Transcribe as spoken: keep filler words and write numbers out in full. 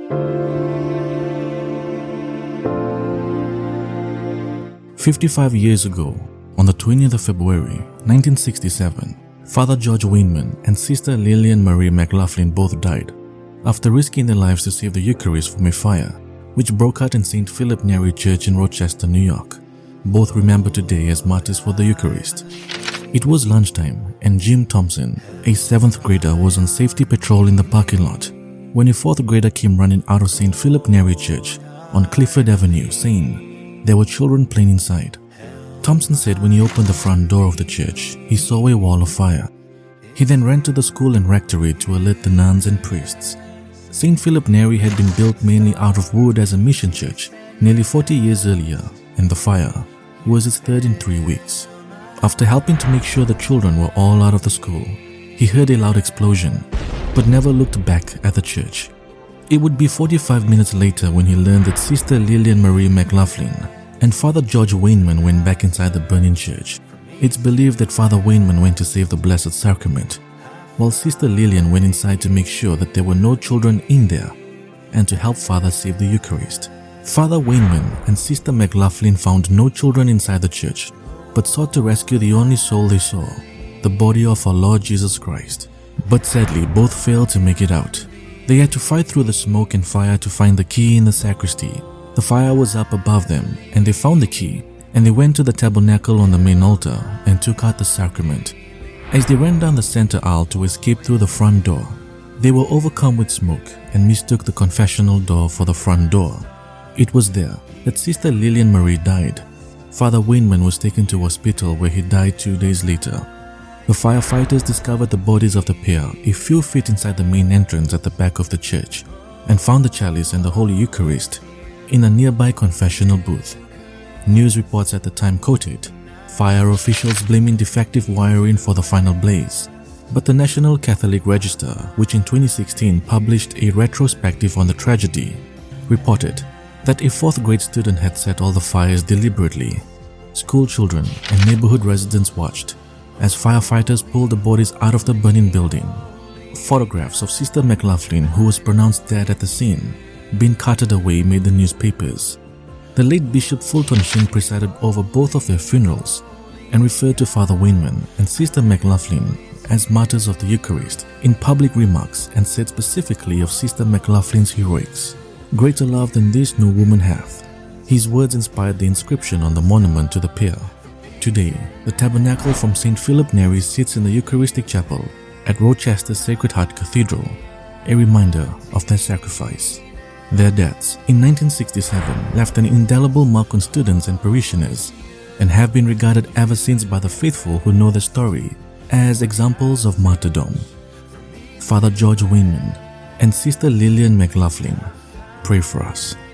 Fifty-five years ago, on the twentieth of February, nineteen sixty-seven, Father George Weinman and Sister Lillian Marie McLaughlin both died after risking their lives to save the Eucharist from a fire which broke out in Saint Philip Neri Church in Rochester, New York, both remembered today as martyrs for the Eucharist. It was lunchtime and Jim Thompson, a seventh grader, was on safety patrol in the parking lot when a fourth grader came running out of Saint Philip Neri Church on Clifford Avenue saying there were children playing inside. Thompson said when he opened the front door of the church, he saw a wall of fire. He then ran to the school and rectory to alert the nuns and priests. Saint Philip Neri had been built mainly out of wood as a mission church nearly forty years earlier, and the fire was its third in three weeks. After helping to make sure the children were all out of the school, he heard a loud explosion, but never looked back at the church. It would be forty-five minutes later when he learned that Sister Lillian Marie McLaughlin and Father George Weinman went back inside the burning church. It's believed that Father Weinman went to save the Blessed Sacrament, while Sister Lillian went inside to make sure that there were no children in there and to help Father save the Eucharist. Father Weinman and Sister McLaughlin found no children inside the church, but sought to rescue the only soul they saw, the body of our Lord Jesus Christ. But sadly, both failed to make it out. They had to fight through the smoke and fire to find the key in the sacristy. The fire was up above them, and they found the key, and they went to the tabernacle on the main altar and took out the sacrament. As they ran down the center aisle to escape through the front door, they were overcome with smoke and mistook the confessional door for the front door. It was there that Sister Lillian Marie died. Father Weinman was taken to hospital where he died two days later. The firefighters discovered the bodies of the pair a few feet inside the main entrance at the back of the church and found the chalice and the Holy Eucharist in a nearby confessional booth. News reports at the time quoted fire officials blaming defective wiring for the final blaze, but the National Catholic Register, which in twenty sixteen published a retrospective on the tragedy, reported that a fourth grade student had set all the fires deliberately. School children and neighborhood residents watched as firefighters pulled the bodies out of the burning building. Photographs of Sister McLaughlin, who was pronounced dead at the scene, being carted away, made the newspapers. The late Bishop Fulton Sheen presided over both of their funerals and referred to Father Weinman and Sister McLaughlin as martyrs of the Eucharist in public remarks, and said specifically of Sister McLaughlin's heroics, "Greater love than this no woman hath." His words inspired the inscription on the monument to the pair. Today, the tabernacle from Saint Philip Neri sits in the Eucharistic Chapel at Rochester Sacred Heart Cathedral, a reminder of their sacrifice. Their deaths in nineteen sixty-seven left an indelible mark on students and parishioners, and have been regarded ever since by the faithful who know the story as examples of martyrdom. Father George Weinman and Sister Lillian McLaughlin, pray for us.